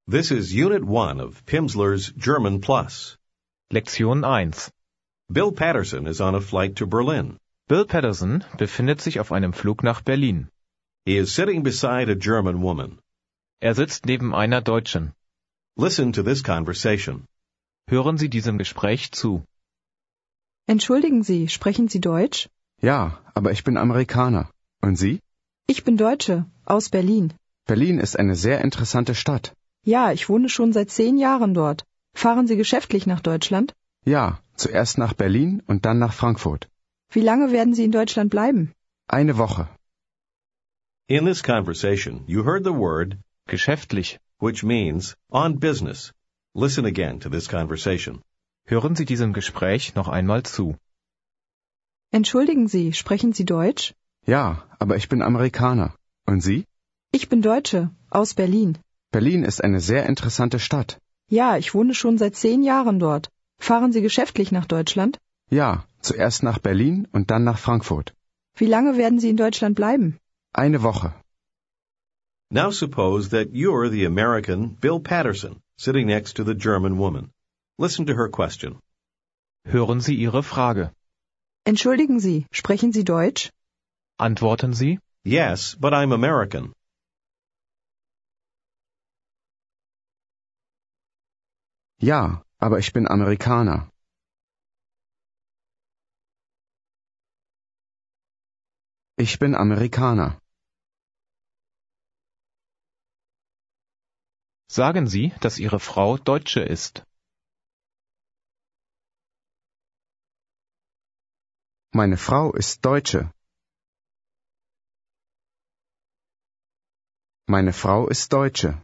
This is Unit 1 of Pimsleur's German Plus. Lektion 1. Bill Patterson is on a flight to Berlin. Bill Patterson befindet sich auf einem Flug nach Berlin. He is sitting beside a German woman. Er sitzt neben einer Deutschen. Listen to this conversation. Hören Sie diesem Gespräch zu. Entschuldigen Sie, sprechen Sie Deutsch? Ja, aber ich bin Amerikaner. Und Sie? Ich bin Deutsche, aus Berlin. Berlin ist eine sehr interessante Stadt. Ja, ich wohne schon seit 10 Jahren dort. Fahren Sie geschäftlich nach Deutschland? Ja, zuerst nach Berlin und dann nach Frankfurt. Wie lange werden Sie in Deutschland bleiben? Eine Woche. In this conversation, you heard the word, Geschäftlich. which means on business. Listen again to this conversation. Hören Sie diesem Gespräch noch einmal zu. Entschuldigen Sie, sprechen Sie Deutsch? Ja, aber ich bin Amerikaner. Und Sie? Ich bin Deutsche, aus Berlin. Berlin ist eine sehr interessante Stadt. Ja, ich wohne schon seit 10 Jahren dort. Fahren Sie geschäftlich nach Deutschland? Ja, zuerst nach Berlin und dann nach Frankfurt. Wie lange werden Sie in Deutschland bleiben? Eine Woche. Now suppose that you're the American Bill Patterson, sitting next to the German woman. Listen to her question. Hören Sie Ihre Frage. Entschuldigen Sie, sprechen Sie Deutsch? Antworten Sie, Yes, but I'm American. Ja, aber ich bin Amerikaner. Ich bin Amerikaner. sagen Sie, dass Ihre Frau Deutsche ist. Meine Frau ist Deutsche. Meine Frau ist Deutsche.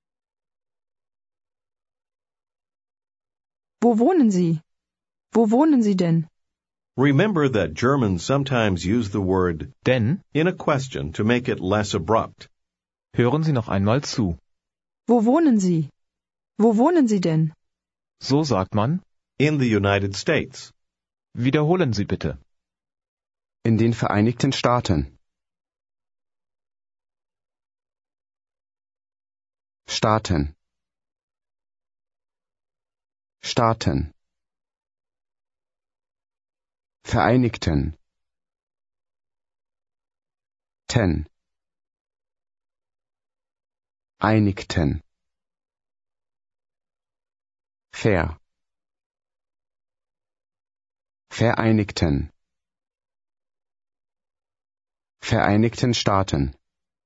Wo wohnen Sie? Wo wohnen Sie denn? Remember that Germans sometimes use the word Denn, in a question to make it less abrupt. hören Sie noch einmal zu. Wo wohnen Sie? Wo wohnen Sie denn? So sagt man, In the United States. wiederholen Sie bitte. In den Vereinigten Staaten. Staaten. Staaten. Vereinigten. Ten. Einigten. Ver. Vereinigten. Vereinigten Staaten.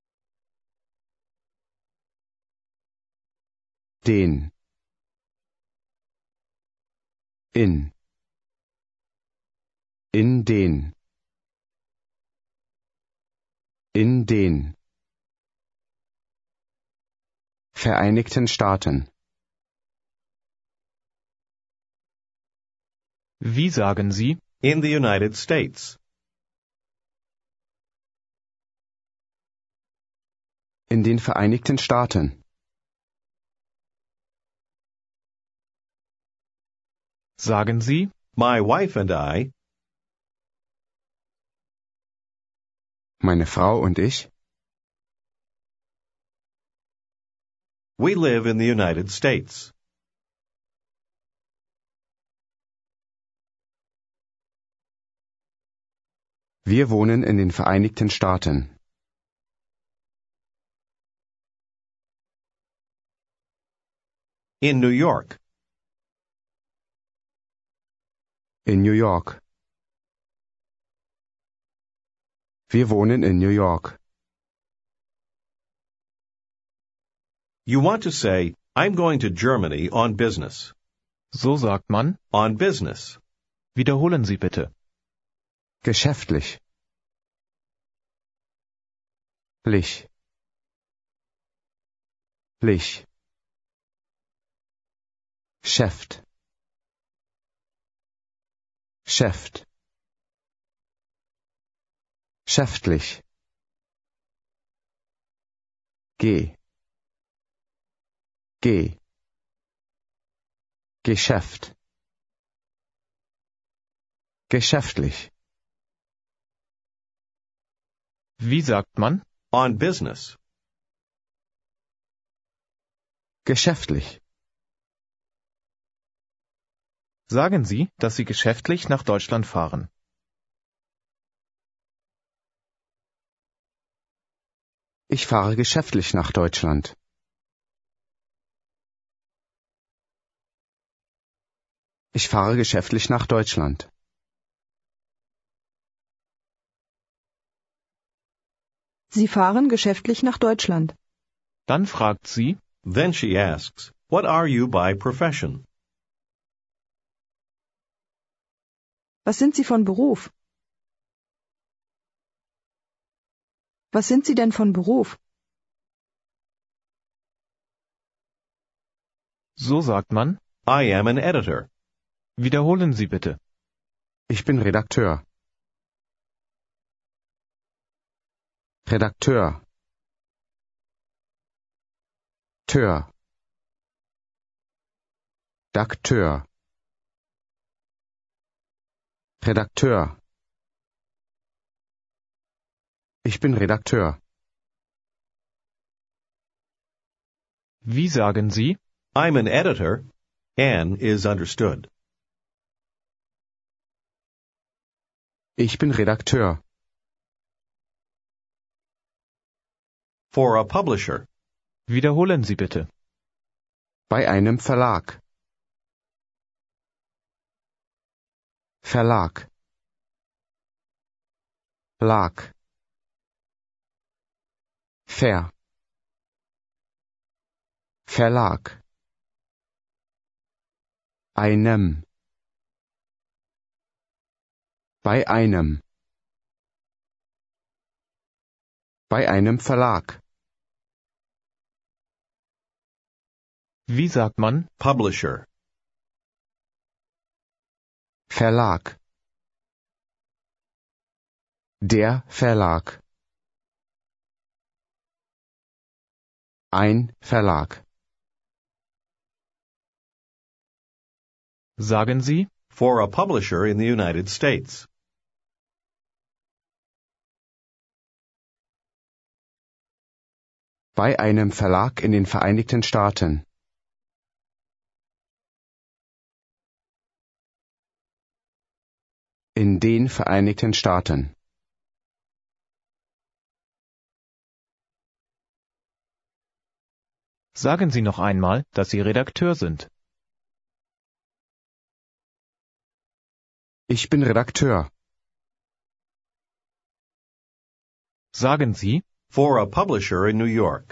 Den. In. In den. In den. Vereinigten Staaten. Wie sagen Sie, In the United States. In den Vereinigten Staaten. sagen Sie, My wife and I, Meine Frau und ich, we live in the United States. wir wohnen in den Vereinigten Staaten. In New York. In New York. Wir wohnen in New York. You want to say, I'm going to Germany on business. so sagt man, On business. wiederholen Sie bitte. Geschäftlich. Lich. Lich. Schäft. Schäft. Schäftlich. Geh. Geh. Geschäft. Geschäftlich. Wie sagt man, On business. Geschäftlich. Sagen Sie, dass Sie geschäftlich nach Deutschland fahren. Ich fahre geschäftlich nach Deutschland. Ich fahre geschäftlich nach Deutschland. Sie fahren geschäftlich nach Deutschland. Dann fragt sie, Then she asks, what are you by profession? Was sind Sie von Beruf? Was sind Sie denn von Beruf? so sagt man, I am an editor. wiederholen Sie bitte. Ich bin Redakteur. Redakteur. Tör. Dakteur. Redakteur. Ich bin Redakteur. Wie sagen Sie? I'm an editor. An is understood. Ich bin Redakteur. For a publisher. Wiederholen Sie bitte. Bei einem Verlag. Verlag. Lag. Ver. Verlag. Einem. Bei einem. Bei einem Verlag. Wie sagt man? Publisher. Verlag. Der Verlag. Ein Verlag. Sagen Sie, For a publisher in the United States. Bei einem Verlag in den Vereinigten Staaten. In den Vereinigten Staaten. sagen Sie noch einmal, dass Sie Redakteur sind. Ich bin Redakteur. Sagen Sie, For a publisher in New York.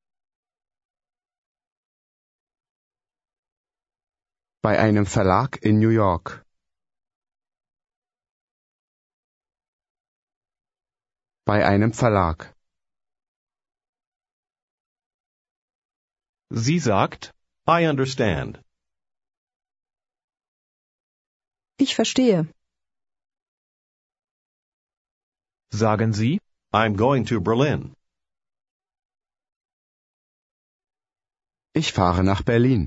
Bei einem Verlag in New York. Bei einem Verlag. sie sagt, I understand. Ich verstehe. sagen Sie, I'm going to Berlin. Ich fahre nach Berlin.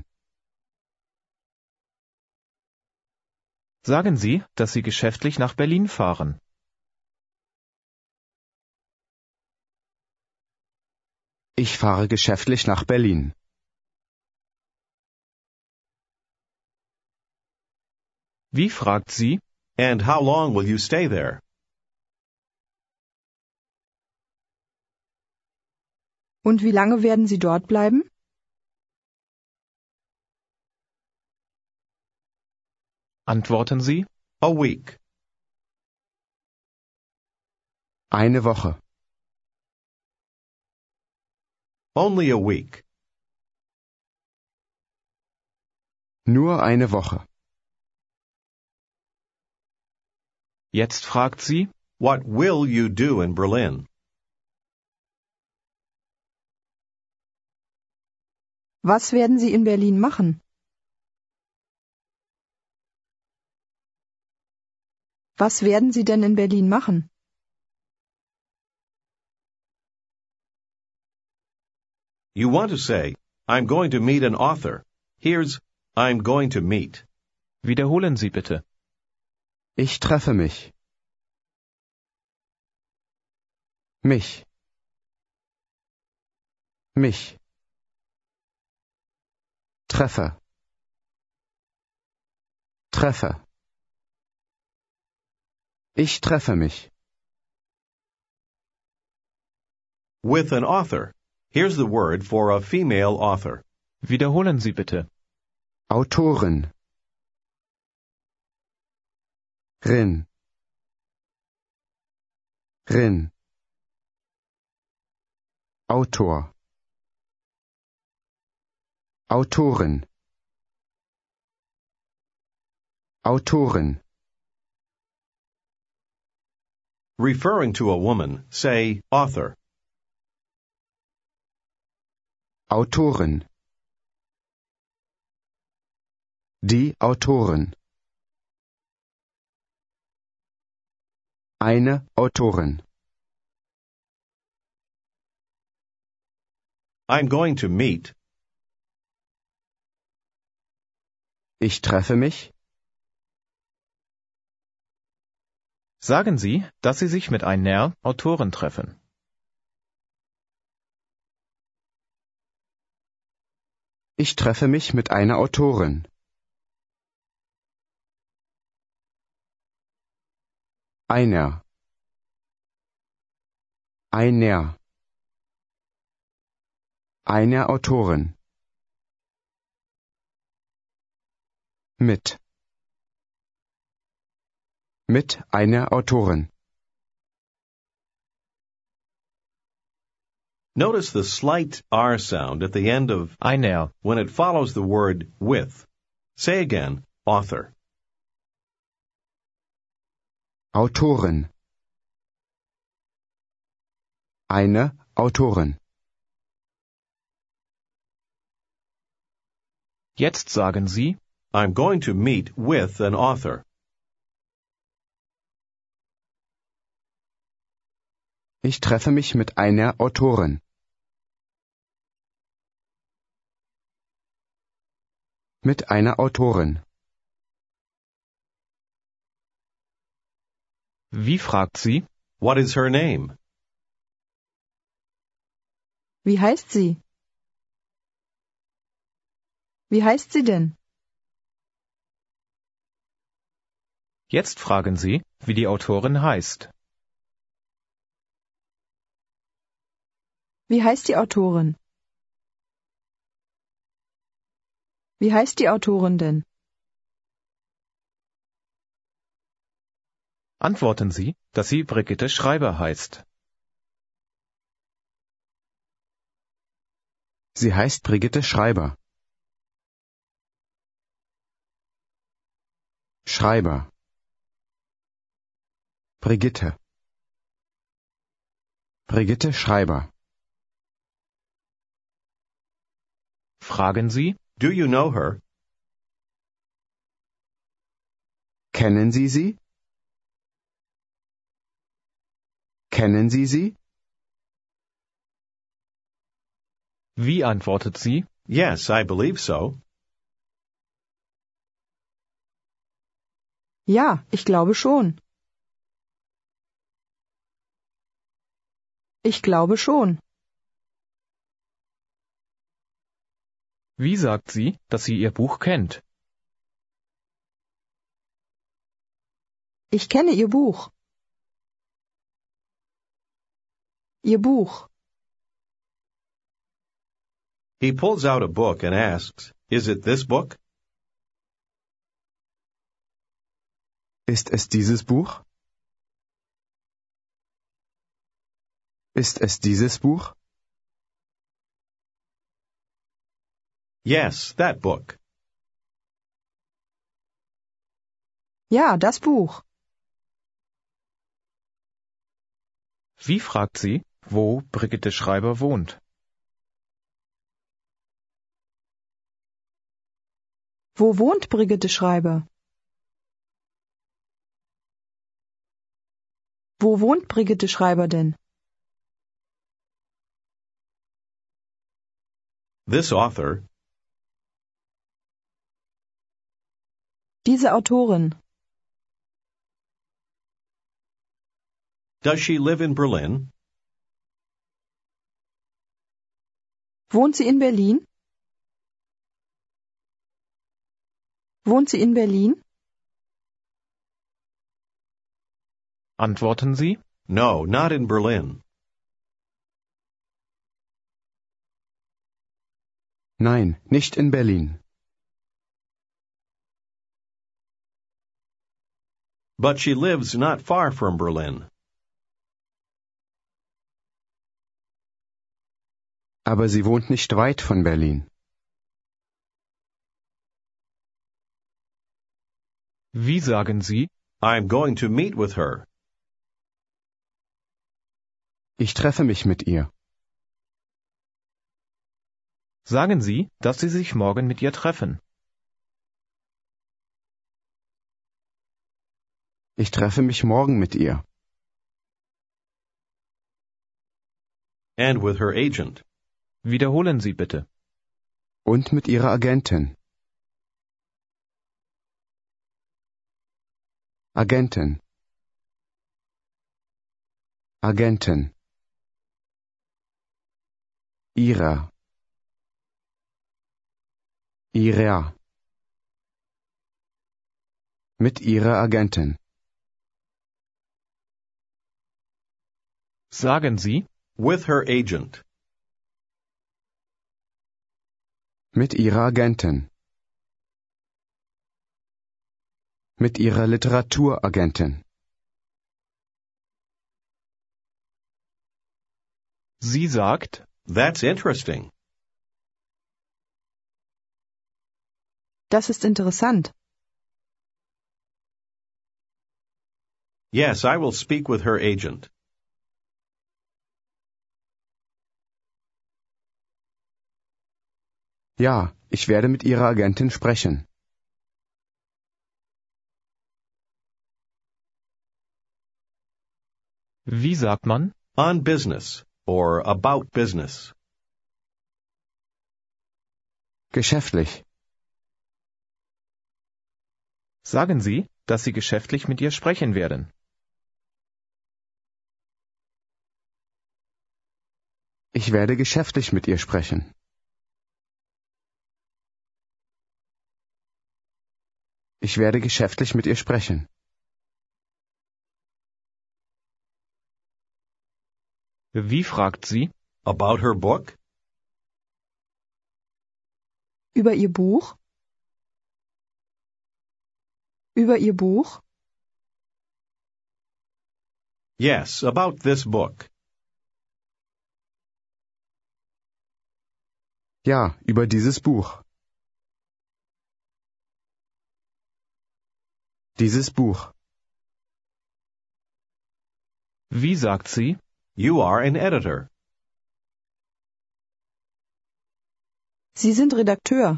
sagen Sie, dass Sie geschäftlich nach Berlin fahren. Ich fahre geschäftlich nach Berlin. Wie fragt sie, And how long will you stay there? Und wie lange werden Sie dort bleiben? antworten Sie, A week. Eine Woche. Only a week. Nur eine Woche. jetzt fragt sie, What will you do in Berlin? Was werden Sie in Berlin machen? Was werden Sie denn in Berlin machen? You want to say, I'm going to meet an author. Here's, I'm going to meet. wiederholen Sie bitte. Ich treffe mich. Mich. Mich. Treffe. Treffe. Ich treffe mich. With an author. Here's the word for a female author. Wiederholen Sie bitte. Autorin. Rin. Rin. Autor. Autorin. Autorin. Referring to a woman, say author. Autorin. Die Autorin. Eine Autorin. I'm going to meet. Ich treffe mich. Sagen Sie, dass Sie sich mit einer Autorin treffen. Ich treffe mich mit einer Autorin. Einer. Einer. Einer Autorin. Mit. Mit einer Autorin. Notice the slight R sound at the end of Einer. when it follows the word with. Say again, author. Autorin. Eine Autorin. Jetzt sagen Sie, I'm going to meet with an author. Ich treffe mich mit einer Autorin. Mit einer Autorin. wie fragt sie? What is her name? Wie heißt sie? Wie heißt sie denn? Jetzt fragen Sie, wie die Autorin heißt. Wie heißt die Autorin? Wie heißt die Autorin denn? Antworten Sie, dass sie Brigitte Schreiber heißt. Sie heißt Brigitte Schreiber. Schreiber. Brigitte. Brigitte Schreiber. Fragen Sie, Do you know her? Kennen Sie sie? Kennen Sie sie? wie antwortet sie? Yes, I believe so. Ja, ich glaube schon. Ich glaube schon. Wie sagt sie, dass sie ihr Buch kennt? Ich kenne ihr Buch. Ihr Buch. He pulls out a book and asks, Is it this book? Ist es dieses Buch? Ist es dieses Buch? Yes, that book. Ja, das Buch. Wie fragt sie, wo Brigitte Schreiber wohnt? Wo wohnt Brigitte Schreiber? Wo wohnt Brigitte Schreiber denn? This author. Diese Autorin. Does she live in Berlin? Wohnt sie in Berlin? Wohnt sie in Berlin? Antworten Sie. No, not in Berlin. Nein, nicht in Berlin. But she lives not far from Berlin. Aber sie wohnt nicht weit von Berlin. Wie sagen Sie? I'm going to meet with her. Ich treffe mich mit ihr. Sagen Sie, dass Sie sich morgen mit ihr treffen. Ich treffe mich morgen mit ihr. And with her agent. Wiederholen Sie bitte. Und mit ihrer Agentin. Agentin. Agentin. Ihrer. Ihrer. Mit ihrer Agentin. Sagen Sie, With her agent. Mit ihrer Agentin. Mit ihrer Literaturagentin. sie sagt, That's interesting. Das ist interessant. Yes, I will speak with her agent. Ja, ich werde mit ihrer Agentin sprechen. wie sagt man? On business or about business. Geschäftlich. Sagen Sie, dass Sie geschäftlich mit ihr sprechen werden. Ich werde geschäftlich mit ihr sprechen. Ich werde geschäftlich mit ihr sprechen. Wie fragt sie? About her book? Über ihr Buch? Über ihr Buch? Yes, about this book. Ja, über dieses Buch. Dieses Buch. Wie sagt sie? You are an editor. Sie sind Redakteur.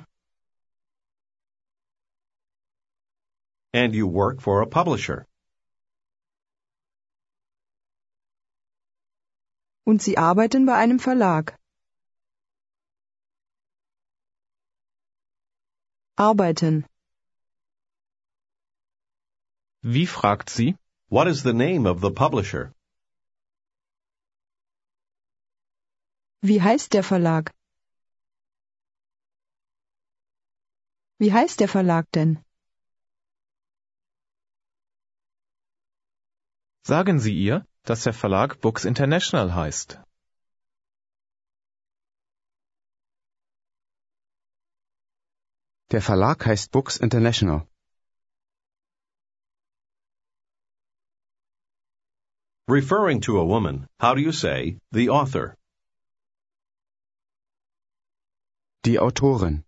And you work for a publisher. Und Sie arbeiten bei einem Verlag. Arbeiten. Wie fragt sie? What is the name of the publisher? Wie heißt der Verlag? Wie heißt der Verlag denn? Sagen Sie ihr, dass der Verlag Books International heißt. Der Verlag heißt Books International. Referring to a woman, how do you say the author? Die Autorin.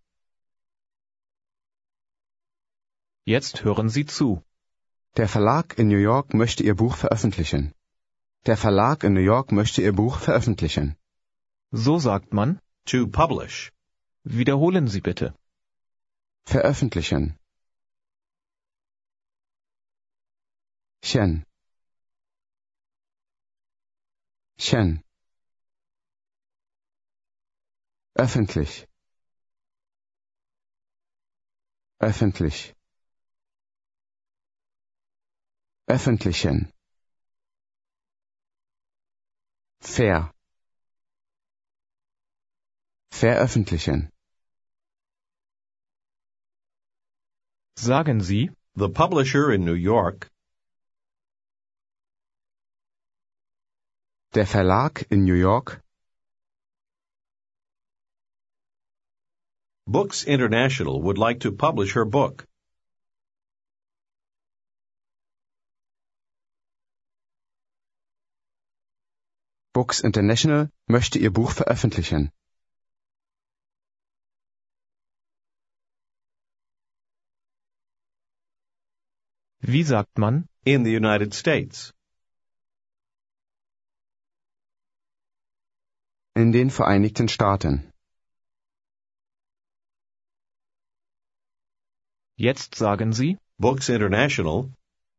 Jetzt hören Sie zu. Der Verlag in New York möchte ihr Buch veröffentlichen. Der Verlag in New York möchte ihr Buch veröffentlichen. So sagt man. To publish. Wiederholen Sie bitte. Veröffentlichen. Chen. Chen. Öffentlich. Öffentlich. Öffentlichen. Fair. Veröffentlichen. Sagen Sie, the publisher in New York, der Verlag in New York, Books International would like to publish her book. Books International möchte ihr Buch veröffentlichen. wie sagt man, In the United States, In den Vereinigten Staaten. jetzt sagen Sie, Books International,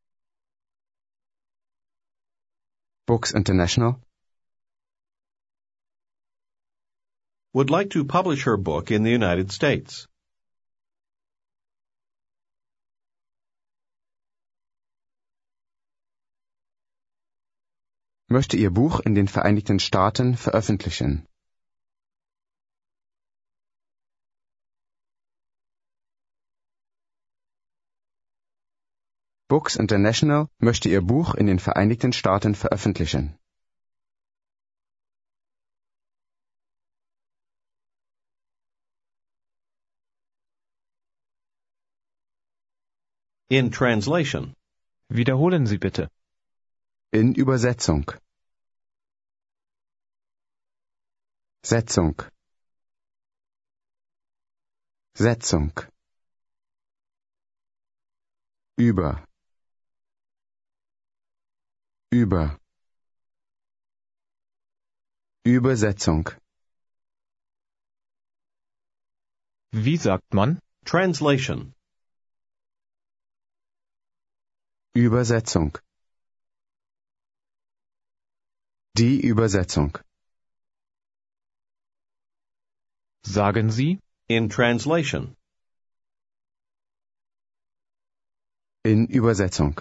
Books International would like to publish her book in the United States. möchte ihr Buch in den Vereinigten Staaten veröffentlichen. Books International möchte ihr Buch in den Vereinigten Staaten veröffentlichen. In translation, wiederholen Sie bitte. In Übersetzung. Setzung. Setzung. Über. Über. Übersetzung. Wie sagt man, translation, Übersetzung. Die Übersetzung. sagen Sie, in translation, In Übersetzung.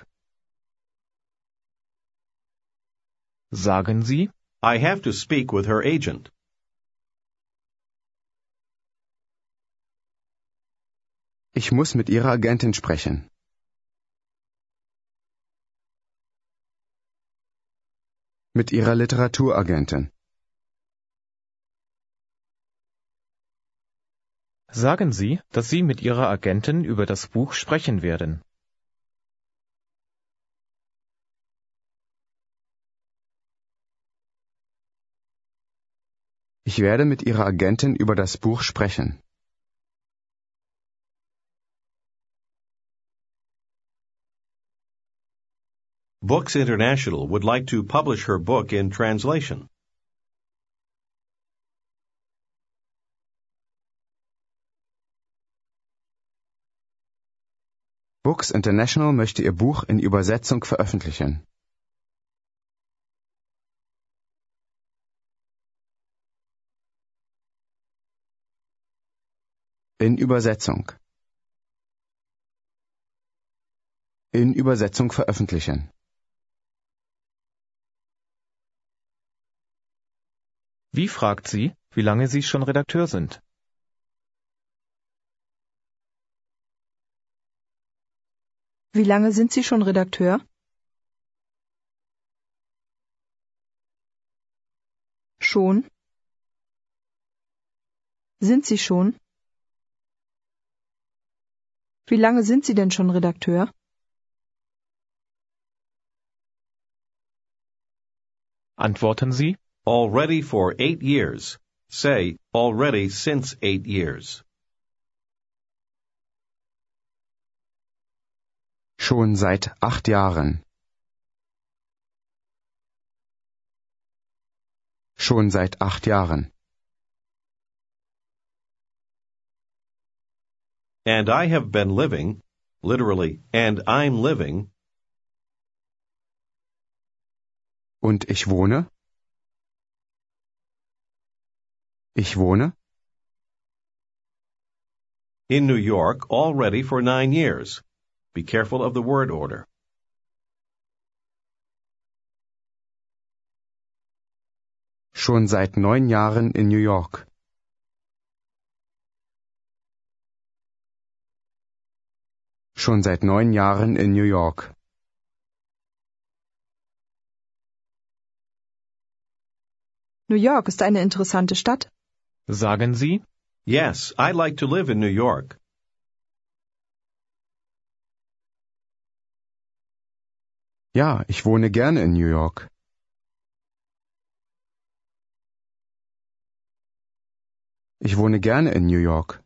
sagen Sie, I have to speak with her agent. Ich muss mit Ihrer Agentin sprechen. Mit Ihrer Literaturagentin. sagen Sie, dass Sie mit Ihrer Agentin über das Buch sprechen werden. Ich werde mit Ihrer Agentin über das Buch sprechen. Books International would like to publish her book in translation. Books International möchte ihr Buch in Übersetzung veröffentlichen. In Übersetzung. In Übersetzung veröffentlichen. Wie fragt sie, wie lange Sie schon Redakteur sind? Wie lange sind Sie schon Redakteur? Schon. Sind Sie schon? Wie lange sind Sie denn schon Redakteur? Antworten Sie, Already for 8 years. Say, already since 8 years. Schon seit 8 Jahren. Schon seit 8 Jahren. And I have been living, literally, and I'm living, Und ich wohne? Ich wohne? in New York already for 9 years. Be careful of the word order. Schon seit 9 Jahren in New York. Schon seit 9 Jahren in New York. New York ist eine interessante Stadt. Sagen Sie, Yes, I'd like to live in New York. Ja, ich wohne gerne in New York. Ich wohne gerne in New York.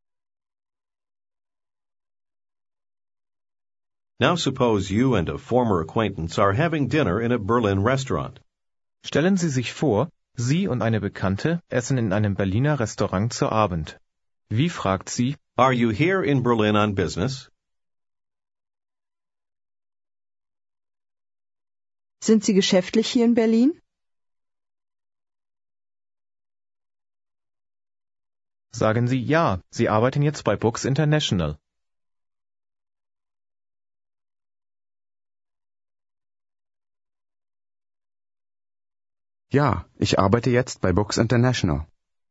Now suppose you and a former acquaintance are having dinner in a Berlin restaurant. stellen Sie sich vor, Sie und eine Bekannte essen in einem Berliner Restaurant zu Abend. Wie fragt sie, Are you here in Berlin on business? Sind Sie geschäftlich hier in Berlin? sagen Sie ja, Sie arbeiten jetzt bei Books International. Ja, ich arbeite jetzt bei Books International.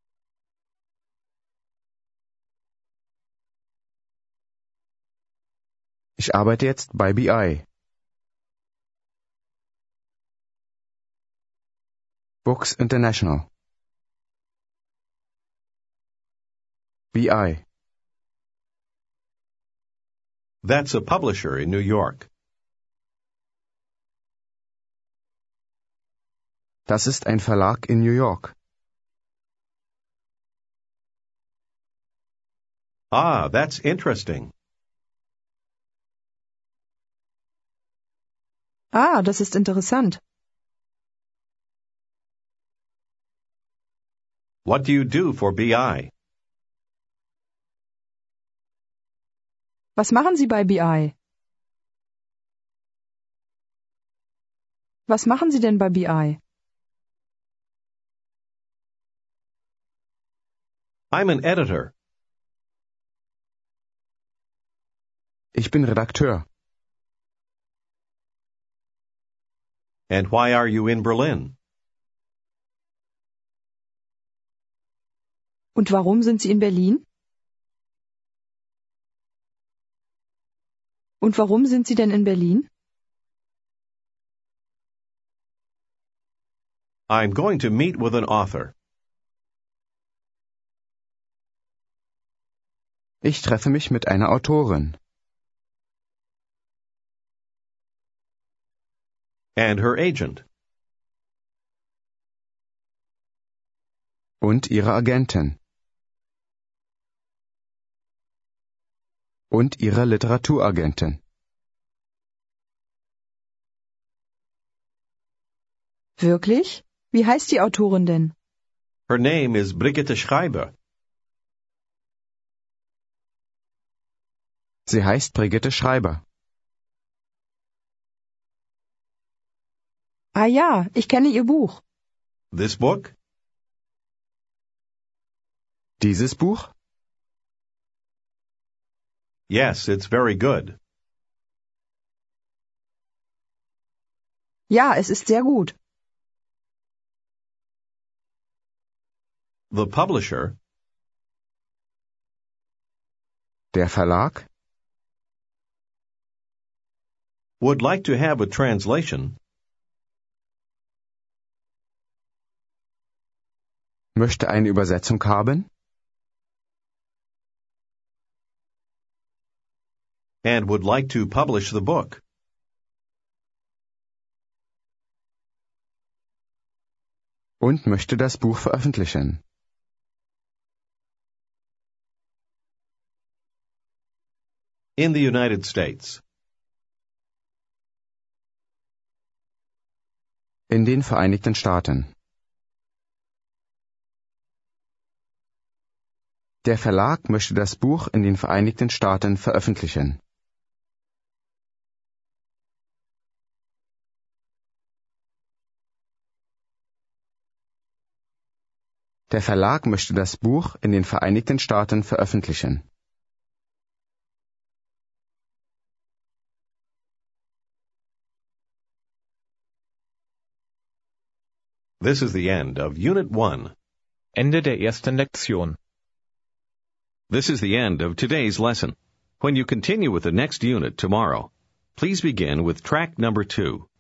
Ich arbeite jetzt bei BI. Books International. BI. That's a publisher in New York. Das ist ein Verlag in New York. Ah, that's interesting. Ah, das ist interessant. What do you do for BI? Was machen Sie bei BI? Was machen Sie denn bei BI? I'm an editor. Ich bin Redakteur. And why are you in Berlin? Und warum sind Sie in Berlin? Und warum sind Sie denn in Berlin? I'm going to meet with an author. Ich treffe mich mit einer Autorin. And her agent. Und ihre Agentin. Und ihre Literaturagentin. Wirklich? Wie heißt die Autorin denn? Her name is Brigitte Schreiber. Sie heißt Brigitte Schreiber. Ah ja, ich kenne ihr Buch. This book? Dieses Buch? Yes, it's very good. Ja, es ist sehr gut. The publisher, Der Verlag, would like to have a translation möchte eine Übersetzung haben and would like to publish the book. und möchte das Buch veröffentlichen. In the United States. In den Vereinigten Staaten. Der Verlag möchte das Buch in den Vereinigten Staaten veröffentlichen. Der Verlag möchte das Buch in den Vereinigten Staaten veröffentlichen. This is the end of Unit 1. Ende der ersten Lektion. This is the end of today's lesson. When you continue with the next unit tomorrow, please begin with track number 2.